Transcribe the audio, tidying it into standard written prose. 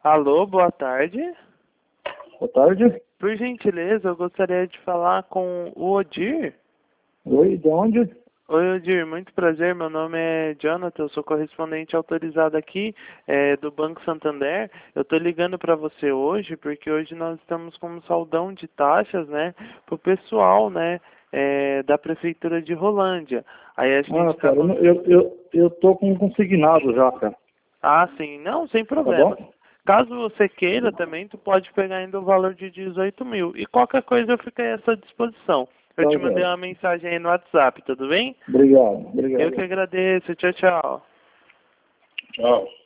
Alô, boa tarde. Boa tarde. Por gentileza, eu gostaria de falar com o Odir. Oi, de onde? Oi, Odir, muito prazer. Meu nome é Jonathan, eu sou correspondente autorizado aqui do Banco Santander. Eu estou ligando para você hoje porque hoje nós estamos com um saldão de taxas, né, para o pessoal, né, da Prefeitura de Rolândia. Aí a gente tá Cara, eu tô com consignado já, cara. Ah, sim, não, sem Tá problemas. bom? Caso você queira também, tu pode pegar ainda o valor de 18 mil. E qualquer coisa eu fico à sua disposição. Eu Tá, te mandei Zé. uma mensagem aí no WhatsApp, tudo bem? Obrigado, Eu obrigado. que agradeço. Tchau, tchau. Tchau.